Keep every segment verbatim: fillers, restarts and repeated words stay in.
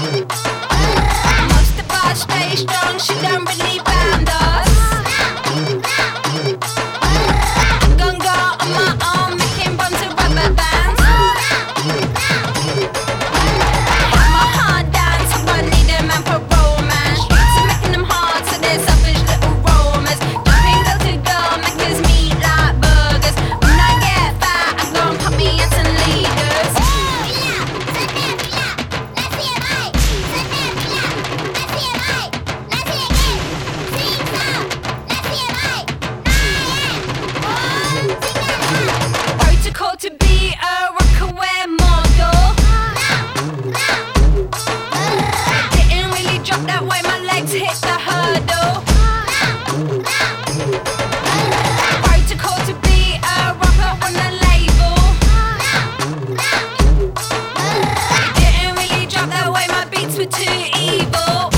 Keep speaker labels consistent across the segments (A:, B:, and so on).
A: Most of us stay strong, she don't really bound us. Gun girl on my arm, making bombs and rubber bands. Got my heart down, so I need a man for romance. Streets are making them hard, so they're selfish little roamers. Jumping girl to girl, make us meet like burgers. When I get fat, I'm gon' pop me at some leaders. Protocol to be a rockaway model. Didn't really drop that way, my legs hit the hurdle. Protocol to be a rocker on the label. Didn't really drop that way, my beats were too evil.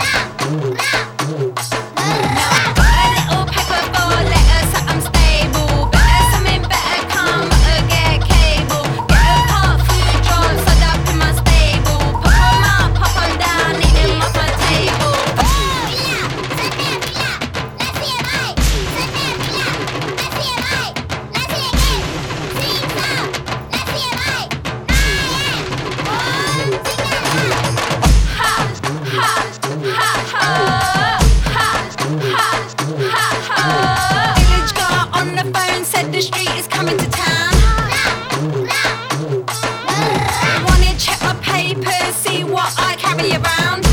A: Now I got a little paper for letters, so I'm stable. Better something better come, better get cable. Get a part food job, set up in my stable. Pop 'em up, pop 'em down, eat 'em off my table. Village girl on the phone said the street is coming to town. Wanna check my papers, see what I carry around.